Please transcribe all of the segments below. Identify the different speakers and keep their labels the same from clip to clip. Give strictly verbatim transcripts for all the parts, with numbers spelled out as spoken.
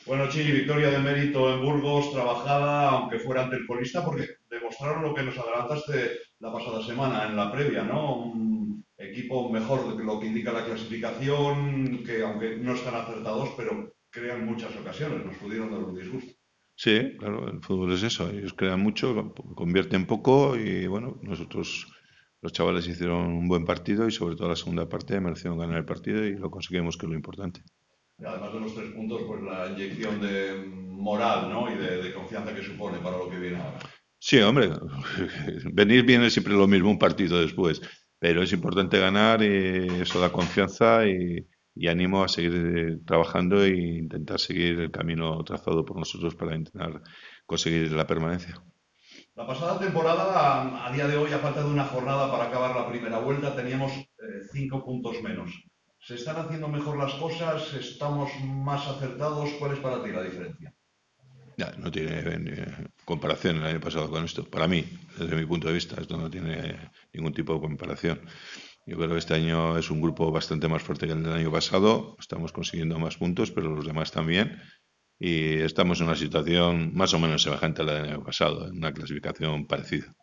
Speaker 1: Bueno, Chini, victoria de mérito en Burgos, trabajada, aunque fuera ante el colista, porque demostraron lo que nos adelantaste la pasada semana en la previa, ¿no? Un equipo mejor de lo que indica la clasificación, que aunque no están acertados, pero crean muchas ocasiones, nos pudieron dar un disgusto.
Speaker 2: Sí, claro, el fútbol es eso. Ellos crean mucho, convierten poco y bueno, nosotros, los chavales hicieron un buen partido y sobre todo la segunda parte merecieron ganar el partido y lo conseguimos, que es lo importante.
Speaker 1: Y además de los tres puntos, pues la inyección de moral, ¿no? Y de, de confianza que supone para lo que viene ahora.
Speaker 2: Sí, hombre, venir bien es siempre lo mismo un partido después, pero es importante ganar y eso da confianza y, y ánimo a seguir eh, trabajando e intentar seguir el camino trazado por nosotros para intentar conseguir la permanencia.
Speaker 1: La pasada temporada, a, a día de hoy, a falta de una jornada para acabar la primera vuelta, teníamos eh, cinco puntos menos. ¿Se están haciendo mejor las cosas? ¿Estamos más acertados? ¿Cuál es para ti la diferencia?
Speaker 2: Ya, no tiene eh, comparación el año pasado con esto. Para mí, desde mi punto de vista, esto no tiene ningún tipo de comparación. Yo creo que este año es un grupo bastante más fuerte que el del año pasado. Estamos consiguiendo más puntos, pero los demás también. Y estamos en una situación más o menos semejante a la del año pasado, en una clasificación parecida.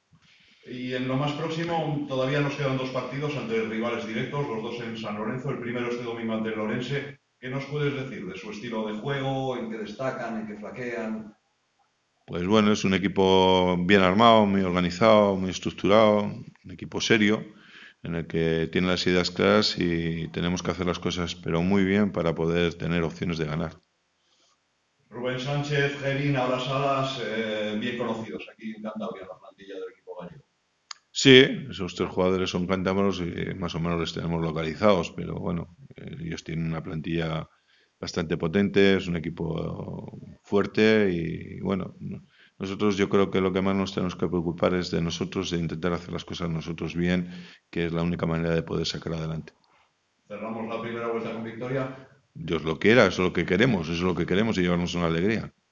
Speaker 1: Y en lo más próximo, todavía nos quedan dos partidos ante rivales directos, los dos en San Lorenzo. El primero este domingo ante el Lorense. ¿Qué nos puedes decir de su estilo de juego? ¿En qué destacan? ¿En qué flaquean?
Speaker 2: Pues bueno, es un equipo bien armado, muy organizado, muy estructurado, un equipo serio, en el que tiene las ideas claras y tenemos que hacer las cosas, pero muy bien para poder tener opciones de ganar.
Speaker 1: Rubén Sánchez, Gerin, ahora Salas, eh, bien conocidos aquí en Cantabria, la plantilla del equipo gallego.
Speaker 2: Sí, esos tres jugadores son cántabros y más o menos les tenemos localizados, pero bueno, eh, ellos tienen una plantilla bastante potente, es un equipo fuerte y bueno, no- nosotros yo creo que lo que más nos tenemos que preocupar es de nosotros, de intentar hacer las cosas nosotros bien, que es la única manera de poder sacar adelante.
Speaker 1: Cerramos la primera vuelta con victoria.
Speaker 2: Dios lo quiera, eso es lo que queremos, eso es lo que queremos y llevarnos una alegría.